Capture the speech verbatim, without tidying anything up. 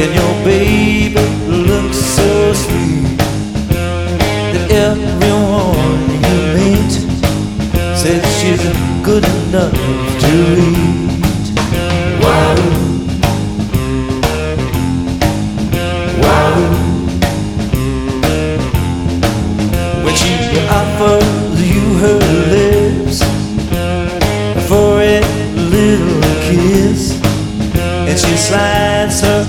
And your baby looks so sweet that everyone you meet says she's good enough to eat. Wow, wow. When she offers you her lips for a little kiss, and she slides her